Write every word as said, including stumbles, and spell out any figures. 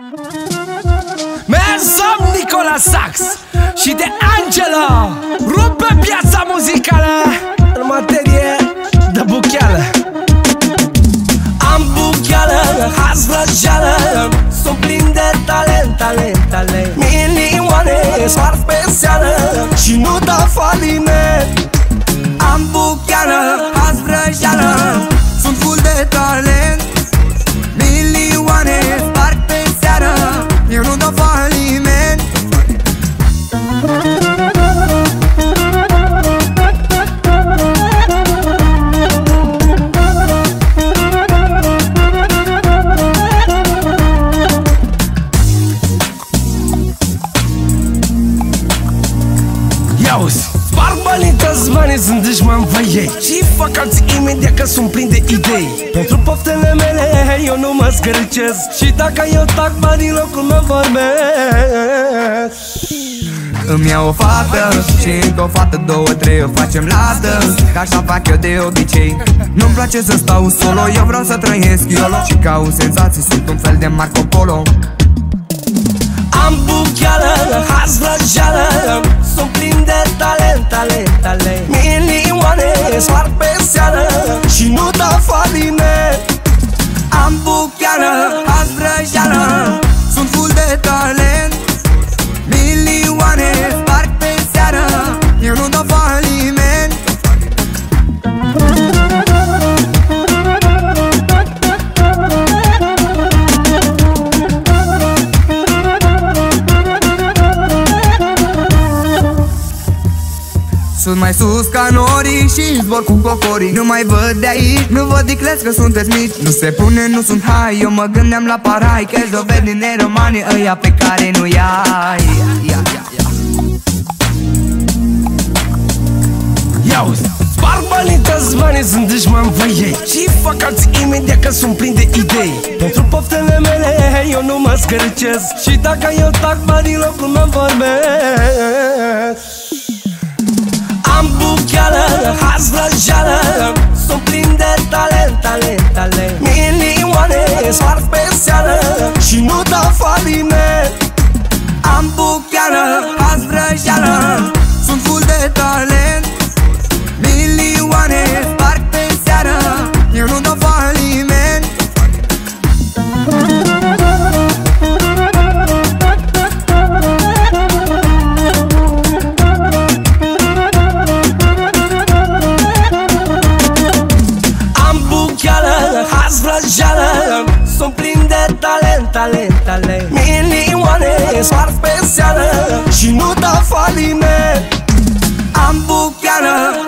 Mersam Nicola Sax și de Angelo rupe piața muzicală în materie de bucheală. Am bucheală, azi vrăjeală, sunt plin de talent, talent, talent. Milioane spart pe seară și nu dau faliment. Am bucheală, azi vrăjeală, sunt full de talent. Milioane spart pe seară, eu nu dau faliment. Sparg banii, toți banii sunt dușmani pe ei și fac alții imediat că sunt plin de idei. Pentru poftele mele eu nu mă scărcesc și dacă eu tac banii locul meu vorbesc. Îmi iau o fată și încă o fată, două, trei, o facem ladă, că așa fac eu de obicei. Nu-mi place să stau solo, eu vreau să trăiesc YOLO și caut senzații, sunt un fel de Marco Polo. Am bucheală, azi vrăjeală, sunt plin de talent, talent, talent. Milioane spart pe seară și nu dau faliment. Am bucheală, azi vrăjeală, sunt full de talent. Milioane spart pe seară, eu nu dau faliment. Sunt mai sus ca norii și zbor cu cocorii. Nu mai văd de aici, nu văd dicleți că sunteți mici. Nu se pune, nu sunt hai, eu mă gândeam la parai, că-și doved din neromanii ăia pe care nu i-ai. Ia, ia, ia. Iauzi, sparg banii, toți banii sunt dușmani pe ei și fac alții imediat că sunt plin de idei. Pentru poftele mele eu nu mă scărcesc și dacă eu tac banii locul meu vorbesc. Am bucheală, azi vrăjeală, sunt plin de talent, talent, talent. Milioane spart pe seară și nu dau faliment. Am bucheală, azi vrăjeală, sunt full de talent. Milioane spart pe seară, eu nu dau faliment. Azi vrăjeală, sunt plin de talent, talent, talent. Milioane spart pe seară și nu dau faliment. Am bucheală,